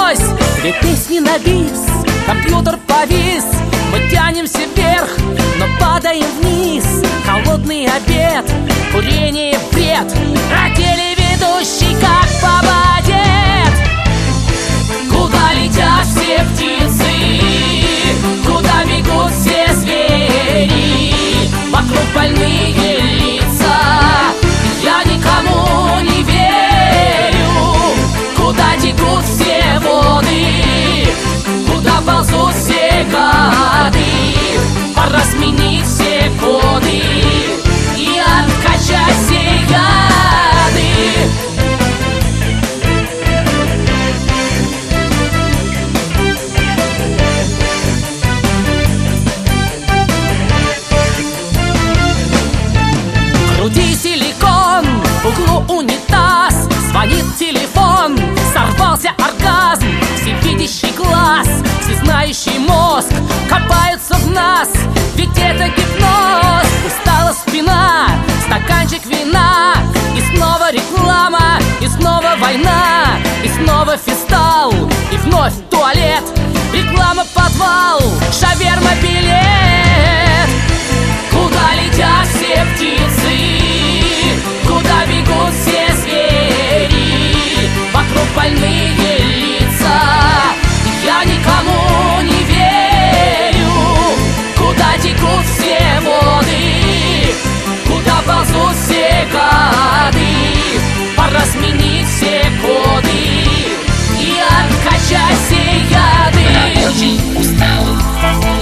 началось. Две песни на бис, компьютер повис. Мы тянемся вверх, но падаем вниз. Холодный обед, курение, бред, а телеведущий как попадет. Куда летят все птицы, куда бегут все звери, вокруг больные лица, я никому не верю. Куда текут все воды, куда ползут все гады, пора сменить все коды и откачать все яды. Груди силикон, в углу унитаз, звонит телефон, сорвался оргазм. Всевидящий глаз, всезнающий мозг копаются в нас, ведь это гипноз. Устала спина, стаканчик вина, и снова реклама, и снова война, и снова фистал, и вновь туалет, реклама, подвал, шаверма, билет. Куда летят все птицы, куда бегут все звери, вокруг больные лица, я никому не верю. Куда текут все воды, куда ползут все гады, пора сменить все коды и откачать все яды. Я очень устал.